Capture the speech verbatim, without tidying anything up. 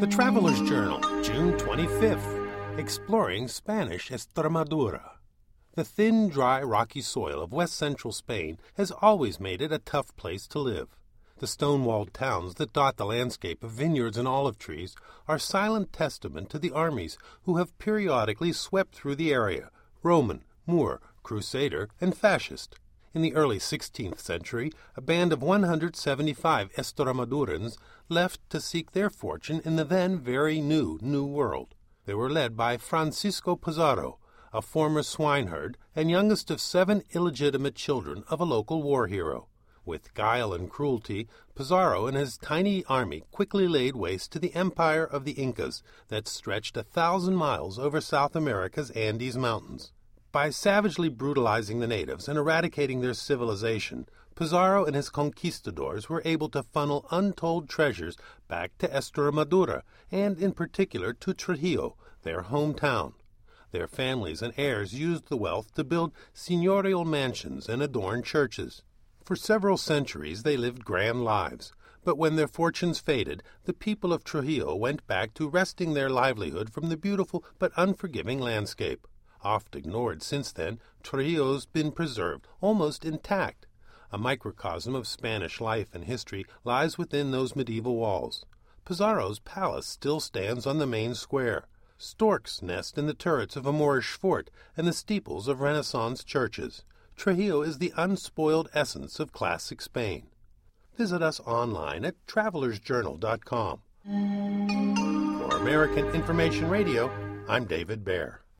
The Traveler's Journal, June twenty-fifth, exploring Spanish Extremadura. The thin, dry, rocky soil of west-central Spain has always made it a tough place to live. The stone-walled towns that dot the landscape of vineyards and olive trees are silent testament to the armies who have periodically swept through the area, Roman, Moor, Crusader, and Fascist. In the early sixteenth century, a band of one hundred seventy-five Extremadurans left to seek their fortune in the then very new New World. They were led by Francisco Pizarro, a former swineherd and youngest of seven illegitimate children of a local war hero. With guile and cruelty, Pizarro and his tiny army quickly laid waste to the empire of the Incas that stretched a thousand miles over South America's Andes Mountains. By savagely brutalizing the natives and eradicating their civilization, Pizarro and his conquistadors were able to funnel untold treasures back to Extremadura, and in particular to Trujillo, their hometown. Their families and heirs used the wealth to build seigneurial mansions and adorn churches. For several centuries they lived grand lives, but when their fortunes faded, the people of Trujillo went back to wresting their livelihood from the beautiful but unforgiving landscape. Oft ignored since then, Trujillo's been preserved, almost intact. A microcosm of Spanish life and history lies within those medieval walls. Pizarro's palace still stands on the main square. Storks nest in the turrets of a Moorish fort and the steeples of Renaissance churches. Trujillo is the unspoiled essence of classic Spain. Visit us online at travelers journal dot com. For American Information Radio, I'm David Baer.